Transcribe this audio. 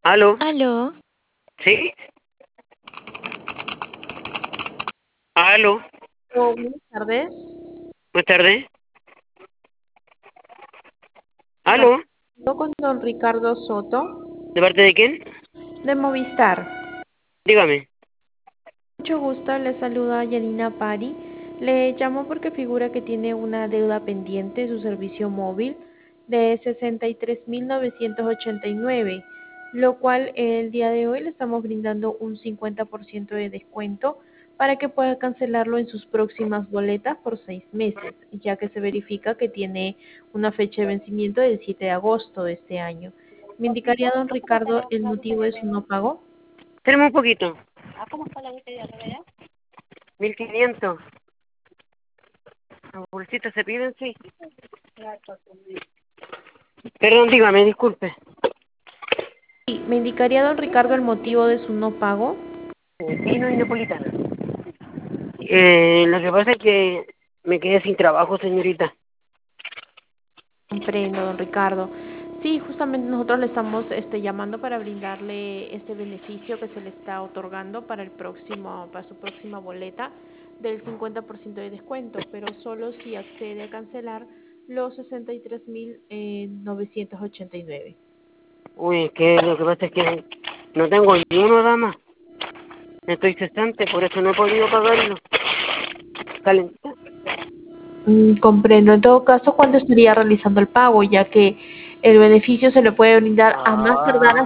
¿Aló? Aló, ¿Sí? ¿Aló? Buenas tardes. Buenas tardes. Estamos ¿Aló? hablando con don Ricardo Soto ¿De parte de quién? de Movistar. Dígame. Mucho gusto, le saluda Yanina Pari. Le llamo porque figura que tiene una deuda pendiente de su servicio móvil de 63.989, lo cual el día de hoy le estamos brindando un 50% de descuento para que pueda cancelarlo en sus próximas boletas por 6 meses, ya que se verifica que tiene una fecha de vencimiento del 7 de agosto de este año. ¿Me indicaría, don Ricardo, el motivo de su no pago? Tenemos un poquito. ¿Cómo está la botella de allá? 1500. ¿Los bolsitos se piden? Sí. Perdón, dígame, disculpe. Sí, ¿me indicaría, don Ricardo, el motivo de su no pago? Vino y napolitana. Lo que pasa es que me quedé sin trabajo, señorita. Comprendo, don Ricardo. Sí, justamente nosotros le estamos llamando para brindarle este beneficio que se le está otorgando para para su próxima boleta del 50% de descuento, pero solo si accede a cancelar los 63.989. Uy, es que lo que pasa es que no tengo ni uno, dama. Estoy cesante, por eso no he podido pagarlo. Calentita. Comprendo. En todo caso, ¿cuándo estaría realizando el pago? Ya que el beneficio se le puede brindar a más tardar Ah.